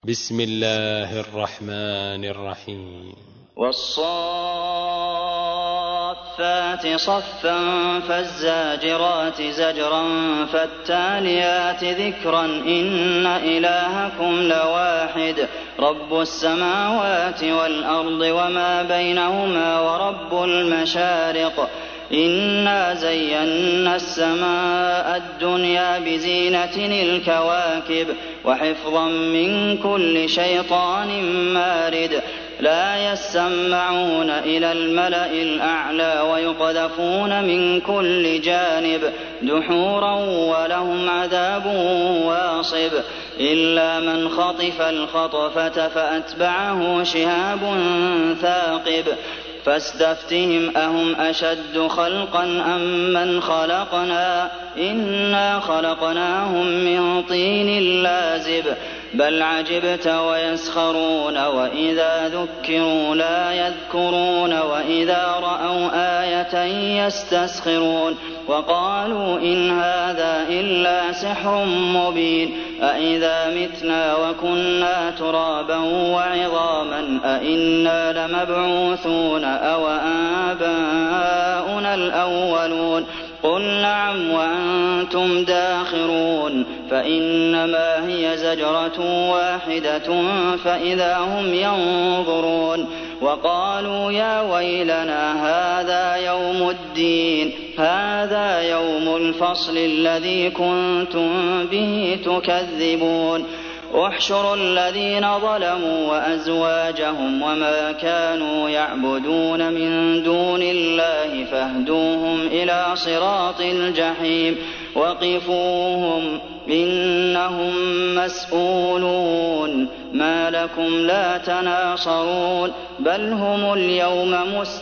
بسم الله الرحمن الرحيم والصافات صفا فالزاجرات زجرا فالتاليات ذكرا إن إلهكم لواحد رب السماوات والأرض وما بينهما ورب المشارق إنا زينا السماء الدنيا بزينة الكواكب وحفظا من كل شيطان مارد لا يسمعون إلى الملأ الأعلى ويقذفون من كل جانب دحورا ولهم عذاب واصب إلا من خطف الخطفة فأتبعه شهاب ثاقب فاستفتهم أهم أشد خلقا أم من خلقنا إنا خلقناهم من طين لازب بل عجبت ويسخرون وإذا ذكروا لا يذكرون وإذا رأوا آية يستسخرون وقالوا إن هذا إلا سحر مبين أإذا متنا وكنا ترابا وعظاما أإنا لمبعوثون أو آباؤنا الأولون قل نعم وأنتم داخرون فإنما هي زجرة واحدة فإذا هم ينظرون وقالوا يا ويلنا هذا يوم الدين هذا يوم الفصل الذي كنتم به تكذبون احشروا الذين ظلموا وأزواجهم وما كانوا يعبدون من دون الله فاهدوهم إلى صراط الجحيم وقفوهم إنهم مسؤولون ما لكم لا تناصرون بل هم اليوم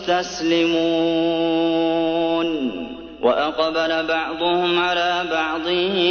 مستسلمون وأقبل بعضهم على بعض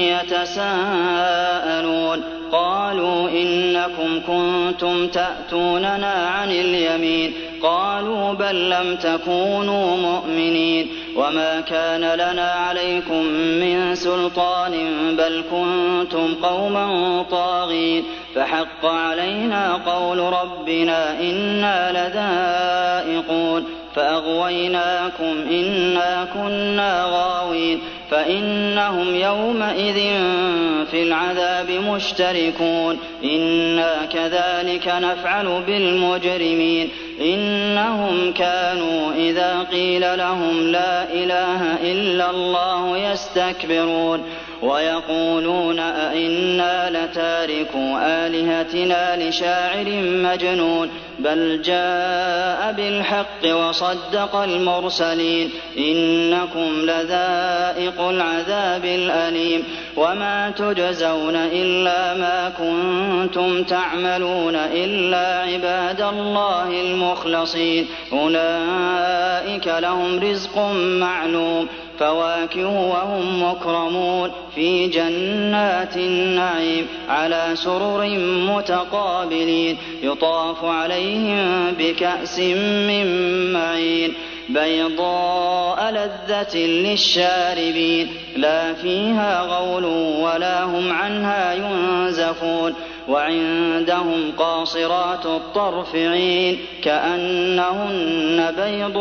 يتساءلون قالوا إنكم كنتم تأتوننا عن اليمين قالوا بل لم تكونوا مؤمنين وما كان لنا عليكم من سلطان بل كنتم قوما طاغين فحق علينا قول ربنا إنا لذائقون فأغويناكم إنا كنا غاوين فإنهم يومئذ في العذاب مشتركون إنا كذلك نفعل بالمجرمين إنهم كانوا إذا قيل لهم لا إله إلا الله يستكبرون ويقولون أئنا لتاركو آلهتنا لشاعر مجنون بل جاء بالحق وصدق المرسلين إنكم لذائق العذاب الأليم وما تجزون إلا ما كنتم تعملون إلا عباد الله المخلصين أولئك لهم رزق معلوم فواكه وهم مكرمون في جنات النعيم على سرر متقابلين يطاف عليهم بكأس من معين بيضاء لذة للشاربين لا فيها غول ولا هم عنها ينزفون وعندهم قاصرات الطرف عين كأنهن بيض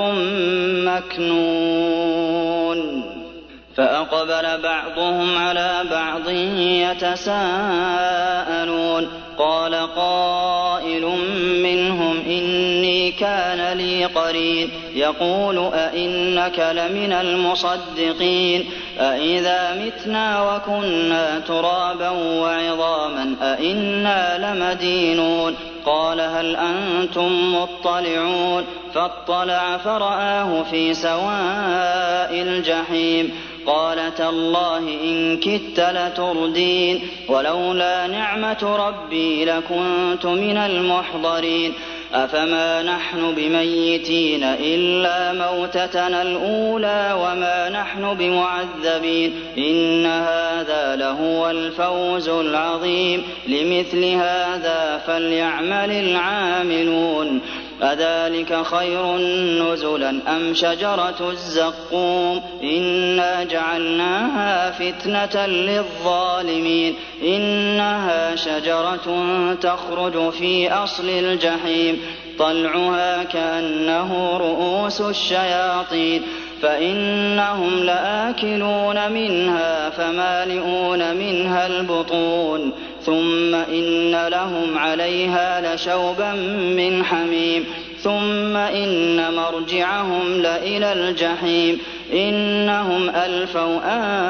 مكنون فأقبل بعضهم على بعض يتساءلون قال قائل منهم إني كان لي قرين يقول أئنك لمن المصدقين أئذا متنا وكنا ترابا وعظاما أئنا لمدينون قال هل أنتم مطلعون فاطلع فرآه في سواء الجحيم قال تالله إن كدت لتردين ولولا نعمة ربي لكنت من المحضرين أفما نحن بميتين إلا موتتنا الأولى وما نحن بمعذبين إن هذا لهو الفوز العظيم لمثل هذا فليعمل العاملون أذلك خير نزلا أم شجرة الزقوم إنا جعلناها فتنة للظالمين إنها شجرة تخرج في أصل الجحيم طلعها كأنه رؤوس الشياطين فإنهم لآكلون منها فمالئون منها البطون ثم إن لهم عليها لشوبا من حميم ثم إن مرجعهم لإلى الجحيم إنهم ألفوا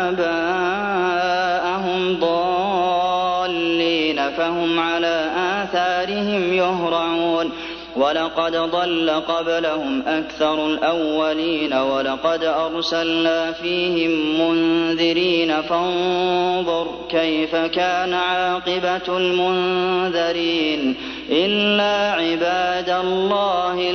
آباءهم ضالين فهم على آثارهم يهرعون ولقد ضل قبلهم أكثر الأولين ولقد أرسلنا فيهم منذرين فانظر كيف كان عاقبة المنذرين إلا عباد الله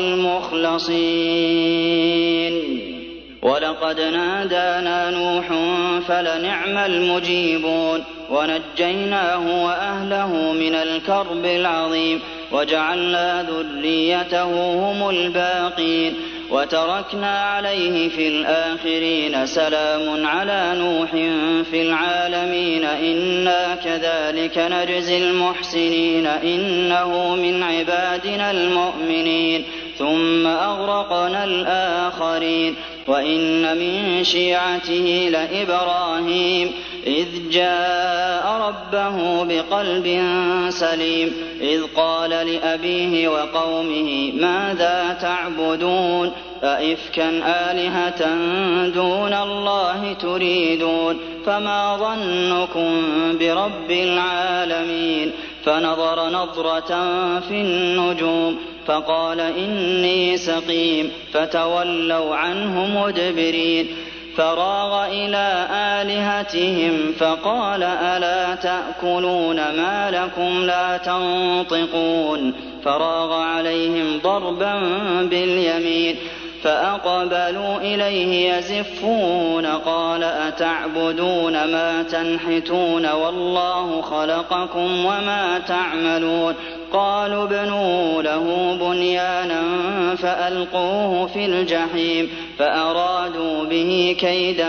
المخلصين ولقد نادانا نوح فلنعم المجيبون ونجيناه وأهله من الكرب العظيم وجعلنا ذريته هم الباقين وتركنا عليه في الآخرين سلام على نوح في العالمين إنا كذلك نجزي المحسنين إنه من عبادنا المؤمنين ثم أغرقنا الآخرين وإن من شيعته لإبراهيم إذ جاء ربه بقلب سليم إذ قال لأبيه وقومه ماذا تعبدون أئفكا آلهة دون الله تريدون فما ظنكم برب العالمين فنظر نظرة في النجوم فقال إني سقيم فتولوا عنه مدبرين فراغ إلى آلهتهم فقال ألا تأكلون ما لكم لا تنطقون فراغ عليهم ضربا باليمين فأقبلوا إليه يزفون قال أتعبدون ما تنحتون والله خلقكم وما تعملون قالوا ابنوا له بنيانا فألقوه في الجحيم فأرادوا به كيدا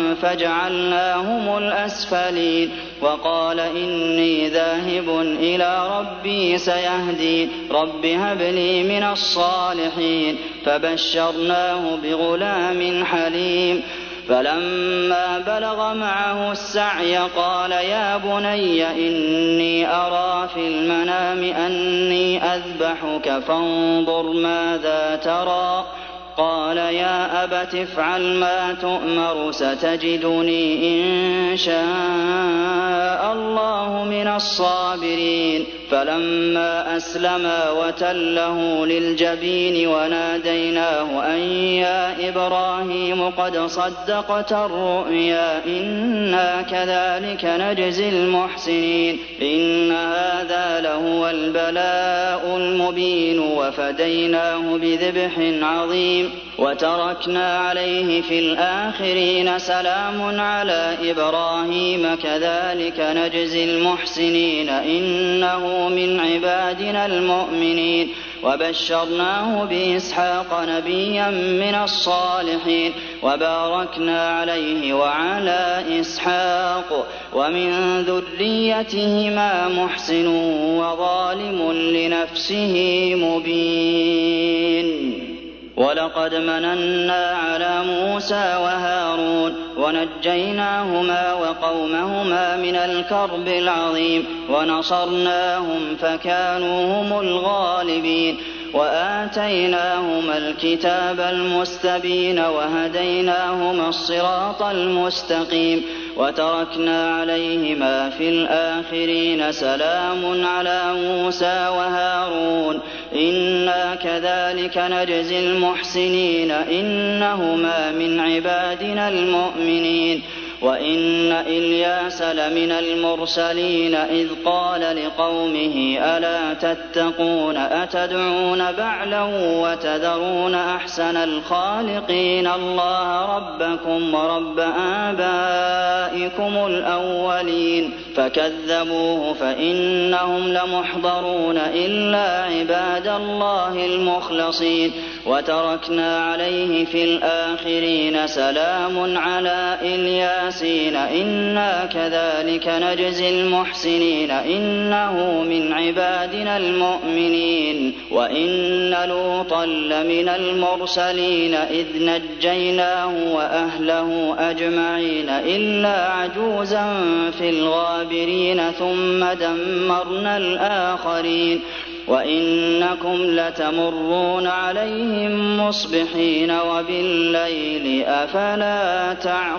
فجعلناهم الأسفلين وقال إني ذاهب إلى ربي سيهدين رب هب لي من الصالحين فبشرناه بغلام حليم فلما بلغ معه السعي قال يا بني إني أرى في المنام أني أذبحك فانظر ماذا ترى قال يا أبت افعل ما تؤمر ستجدني إن شاء الله من الصابرين فلما أسلما وتله للجبين وناديناه أن يا إبراهيم قد صدقت الرؤيا إنا كذلك نجزي المحسنين إن هذا لهو البلاء المبين وفديناه بذبح عظيم وتركنا عليه في الآخرين سلام على إبراهيم كذلك نجزي المحسنين إنه من عبادنا المؤمنين وبشرناه بإسحاق نبيا من الصالحين وباركنا عليه وعلى إسحاق ومن ذريتهما محسن وظالم لنفسه مبين ولقد مننا على موسى وهارون ونجيناهما وقومهما من الكرب العظيم ونصرناهم فكانوا هم الغالبين وآتيناهما الكتاب المستبين وهديناهما الصراط المستقيم وتركنا عليهما في الآخرين سلام على موسى وهارون إنا كذلك نجزي المحسنين إنهما من عبادنا المؤمنين وإن إلياس لمن المرسلين إذ قال لقومه ألا تتقون أتدعون بعلا وتذرون أحسن الخالقين الله ربكم ورب آبائكم الأولين فكذبوه فإنهم لمحضرون إلا عباد الله المخلصين وتركنا عليه في الآخرين سلام على الياسين إنا كذلك نجزي المحسنين إنه من عبادنا المؤمنين وإن لوطا لمن المرسلين إذ نجيناه وأهله أجمعين إلا عجوزا في الغابرين ثم دمرنا الآخرين وإنكم لتمرون عليهم مصبحين وبالليل أفلا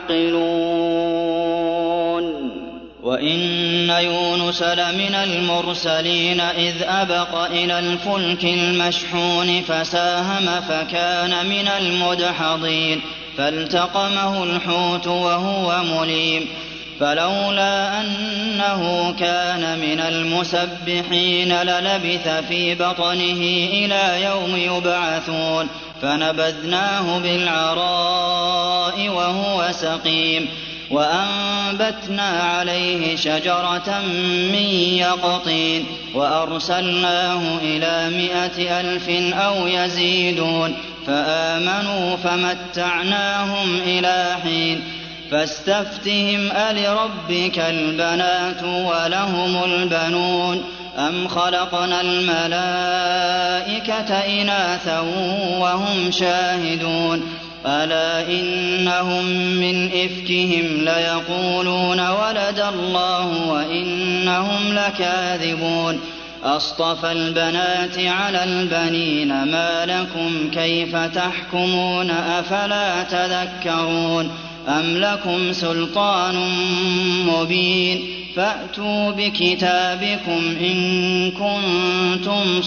تعقلون وإن يونس لمن المرسلين إذ أبق إلى الفلك المشحون فساهم فكان من المدحضين فالتقمه الحوت وهو مليم فلولا أنه كان من المسبحين للبث في بطنه إلى يوم يبعثون فنبذناه بالعراء وهو سقيم وأنبتنا عليه شجرة من يقطين وأرسلناه إلى 100,000 أو يزيدون فآمنوا فمتعناهم إلى حين فاستفتهم ألربك البنات ولهم البنون أم خلقنا الملائكة إناثا وهم شاهدون ألا إنهم من إفكهم ليقولون ولد الله وإنهم لكاذبون أصطفى البنات على البنين ما لكم كيف تحكمون أفلا تذكرون أم لكم سلطان مبين فأتوا بكتابكم إن كنتم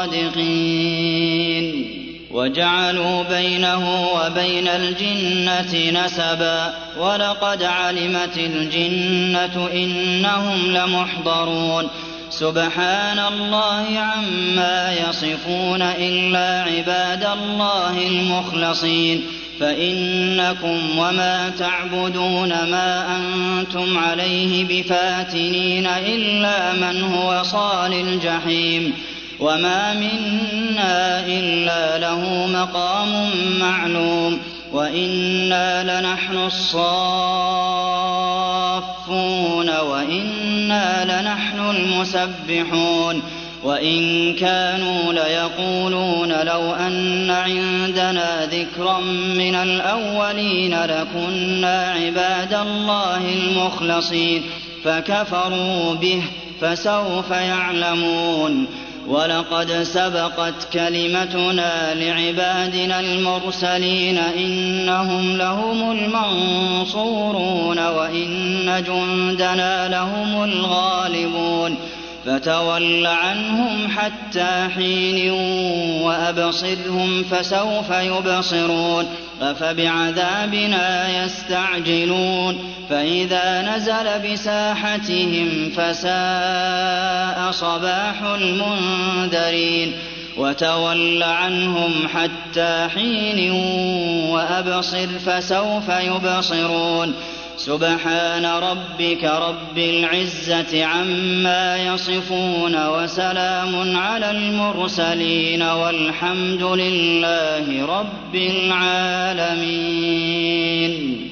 صادقين وجعلوا بينه وبين الجنة نسبا ولقد علمت الجنة إنهم لمحضرون سبحان الله عما يصفون إلا عباد الله المخلصين فإنكم وما تعبدون ما أنتم عليه بفاتنين إلا من هو صال الجحيم وما منا إلا له مقام معلوم وإنا لنحن الصافون وإنا لنحن المسبحون وإن كانوا ليقولون لو أن عندنا ذكرا من الأولين لكنا عباد الله المخلصين فكفروا به فسوف يعلمون ولقد سبقت كلمتنا لعبادنا المرسلين إنهم لهم المنصورون وإن جندنا لهم الغالبون فتول عنهم حتى حين وأبصرهم فسوف يبصرون أفبعذابنا يستعجلون فإذا نزل بساحتهم فساء صباح المنذرين وتول عنهم حتى حين وأبصر فسوف يبصرون سبحان ربك رب العزة عما يصفون وسلام على المرسلين والحمد لله رب العالمين